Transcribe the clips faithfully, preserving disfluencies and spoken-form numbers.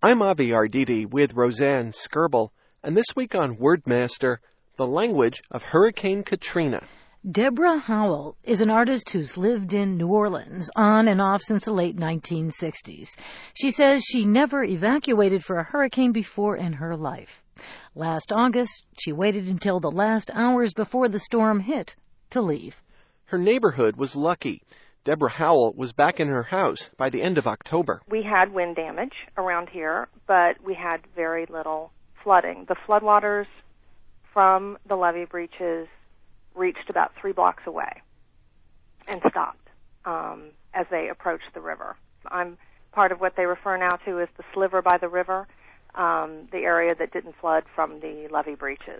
I'm Avi Arditi with Roseanne Skirble, and this week on Wordmaster, the language of Hurricane Katrina. Deborah Howell is an artist who's lived in New Orleans on and off since the late nineteen sixties. She says she never evacuated for a hurricane before in her life. Last August, she waited until the last hours before the storm hit to leave. Her neighborhood was lucky. Deborah Howell was back in her house by the end of October. We had wind damage around here, but we had very little flooding. The floodwaters from the levee breaches reached about three blocks away and stopped um, as they approached the river. I'm part of what they refer now to as the sliver by the river, um, the area that didn't flood from the levee breaches.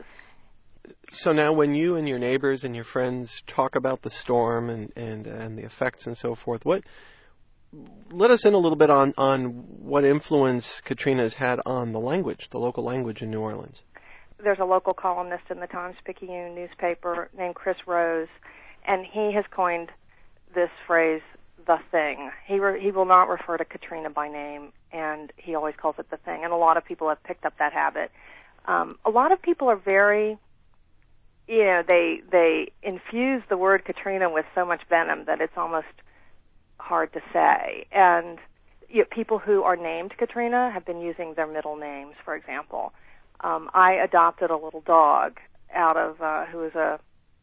So now when you and your neighbors and your friends talk about the storm and, and, and the effects and so forth, what let us in a little bit on, on what influence Katrina has had on the language, the local language in New Orleans. There's a local columnist in the Times-Picayune newspaper named Chris Rose, and he has coined this phrase, the thing. He re- he will not refer to Katrina by name, and he always calls it the thing, and a lot of people have picked up that habit. Um, a lot of people are very, you know, they, they infuse the word Katrina with so much venom that it's almost hard to say. And you know, people who are named Katrina have been using their middle names, for example. Um, I adopted a little dog out of uh, who was a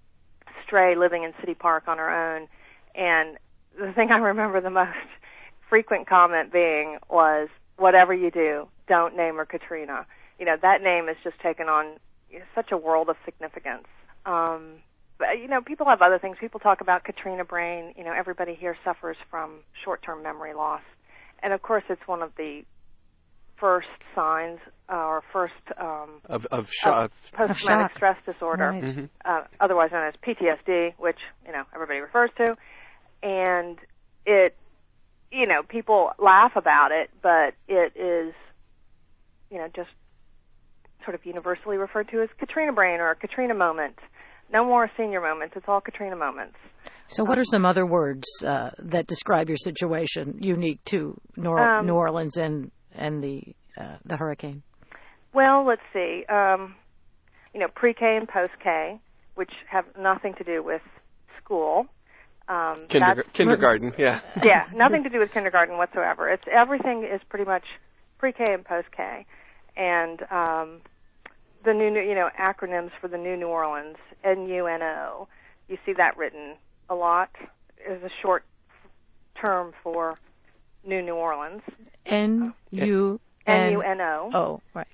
stray living in City Park on her own, and the thing I remember the most frequent comment being was, "Whatever you do, don't name her Katrina." You know, that name has just taken on you know, such a world of significance. Um, but you know, people have other things. People talk about Katrina brain. You know, everybody here suffers from short-term memory loss, and of course, it's one of the first signs uh, or first um, of of, shock. of post-traumatic stress disorder, Right. Mm-hmm. uh, otherwise known as P T S D, which you know everybody refers to, and it, you know, people laugh about it, but it is, you know, just sort of universally referred to as Katrina brain or a Katrina moment. No more senior moments; it's all Katrina moments. So what are some other words uh, that describe your situation unique to Nor- Um, New Orleans and and the uh, the hurricane? Well, let's see. Um, you know, pre-K and post-K, which have nothing to do with school. Um, Kinder- that's- kindergarten, yeah. yeah, nothing to do with kindergarten whatsoever. It's everything is pretty much pre-K and post-K, and um, the new, you know, acronyms for the New New Orleans, N U N O. You see that written a lot. Is a short term for New New Orleans. N U N U N O. Oh, right.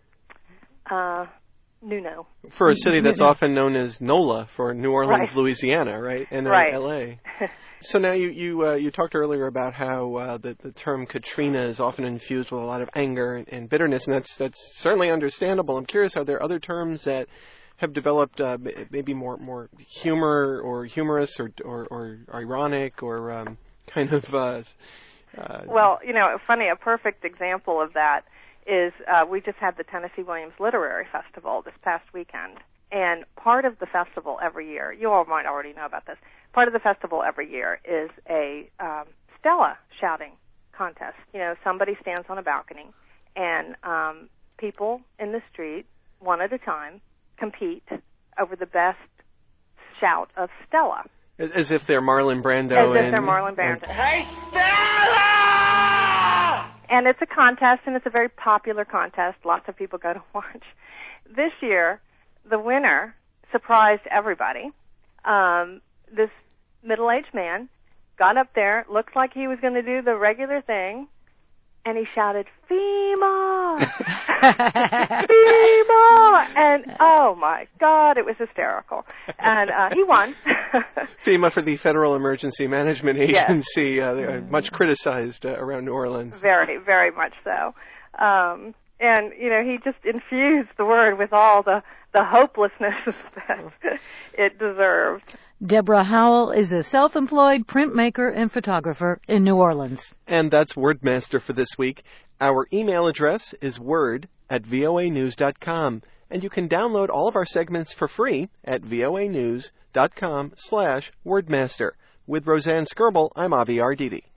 Uh, Nuno. For a city that's Yeah. often known as NOLA for New Orleans, Right. Louisiana, right? N O L A. Right. So now you you, uh, you talked earlier about how uh, the, the term Katrina is often infused with a lot of anger and, and bitterness, and that's that's certainly understandable. I'm curious, are there other terms that have developed uh, maybe more more humor or humorous or or, or ironic or um, kind of uh, uh, Well, you know, funny, a perfect example of that is uh, we just had the Tennessee Williams Literary Festival this past weekend. And part of the festival every year, you all might already know about this, part of the festival every year is a um, Stella shouting contest. You know, somebody stands on a balcony, and um, people in the street, one at a time, compete over the best shout of Stella. as, as if they're Marlon Brando. As if and, they're Marlon Brando. and- Hey, Stella! And it's a contest, and it's a very popular contest. Lots of people go to watch. This year, the winner surprised everybody. Um, this middle-aged man got up there, looked like he was going to do the regular thing, and he shouted, FEMA! FEMA! And, oh, my God, it was hysterical. And uh, he won. FEMA for the Federal Emergency Management Yes. Agency, uh, they're much criticized uh, around New Orleans. Very, very much so. Um, and, you know, he just infused the word with all the, the hopelessness that it deserved. Deborah Howell is a self-employed printmaker and photographer in New Orleans. And that's Wordmaster for this week. Our email address is word at voa news dot com, and you can download all of our segments for free at voa news dot com slash wordmaster. With Roseanne Skirble, I'm Avi Arditi.